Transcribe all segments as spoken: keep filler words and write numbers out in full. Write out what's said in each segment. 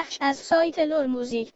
بخش از سایت لور موزیک.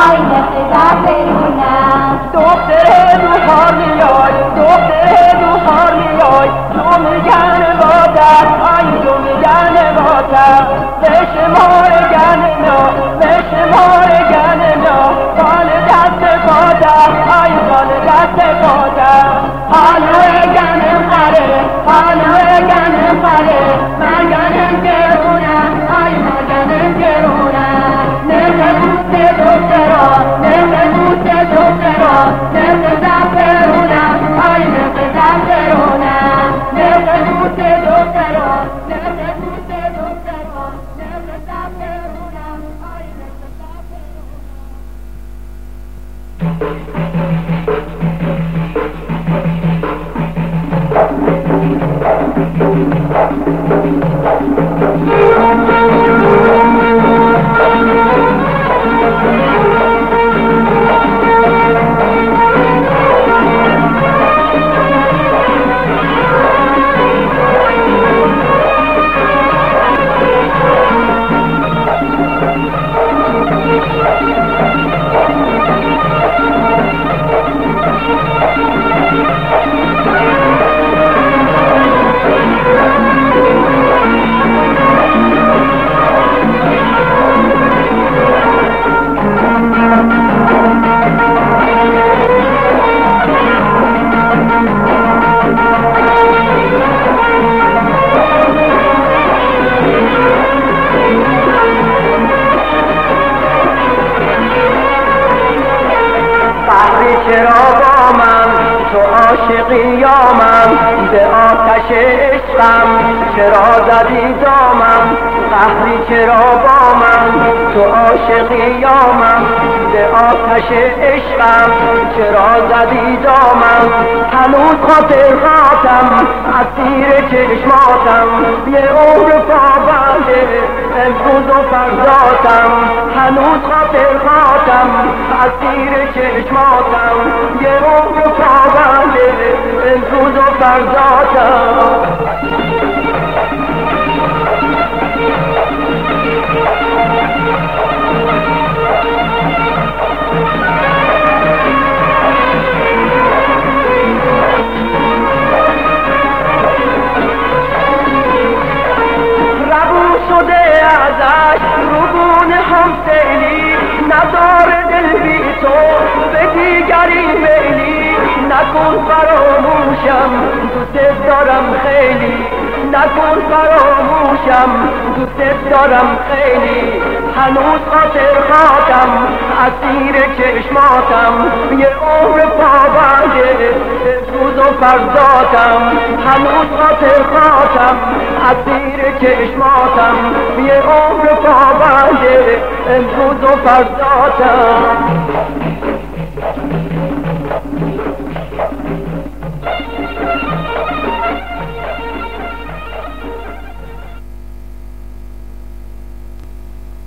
آینه زعفرونم دختر دوخار میای دختر دوخار میای تو میگن بادر آی تو میگن بادر بشمار گننا بشمار گننا بال دست بادر آی بال دست بادر حالو گنم خره حالو گنم خره من گنم گرونم آی من گنم گرونم نرد بوست دختران نرد بوست دختران نرد زعفرونم آی نرد زعفرونم نرد بوست دختران نرد بوست دختران نرد زعفرونم آی نرد چرا با من تو عاشقی یا من به آتش عشقم چرا زدی دامم قهری چرا با من تو عاشقی یا من به آتش عشقم چرا زدی دامم هنوز خاطر خاطم اسیر چشماتم یه عمر پابنده امروز و فرداتم هنوز خاطر خاطم اسیر چشماتم یه عمر پابنده امروز و فرداتم شده ازش روبون همسیلی نداره دل بی تو به دیگری میلی نکن فراموشم دوست دارم خیلی نکن فراموشم دوست دارم خیلی هنوز خاطر خاطم اسیر چشماتم یه عمر پابنده روز و فرداتم هنوز خاطر خاطم اسیر چشماتم یه عمر پابنده امروز و فرداتم